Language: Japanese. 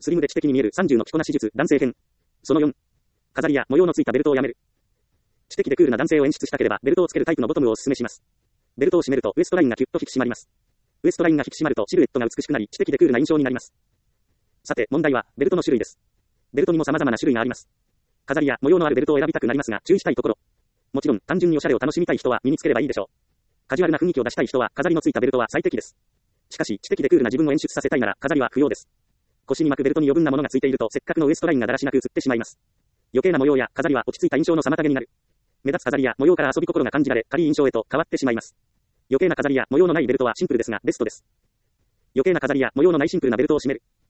スリムで知的に見える30の着こなし術、男性編。その4。飾りや模様のついたベルトをやめる。知的でクールな男性を演出したければ、ベルトをつけるタイプのボトムをお勧めします。ベルトを締めると、ウエストラインがキュッと引き締まります。ウエストラインが引き締まると、シルエットが美しくなり、知的でクールな印象になります。さて、問題は、ベルトの種類です。ベルトにも様々な種類があります。飾りや模様のあるベルトを選びたくなりますが、注意したいところ。もちろん、単純におしゃれを楽しみたい人は身につければいいでしょう。カジュアルな雰囲気を出したい人は、飾りのついたベルトは最適です。しかし、知的でクールな自分を演出させたいなら、飾りは不要です。腰に巻くベルトに余分なものがついていると、せっかくのウエストラインがだらしなく映ってしまいます。余計な模様や飾りは落ち着いた印象の妨げになる。目立つ飾りや模様から遊び心が感じられ、軽い印象へと変わってしまいます。余計な飾りや模様のないベルトはシンプルですがベストです。余計な飾りや模様のないシンプルなベルトを締める。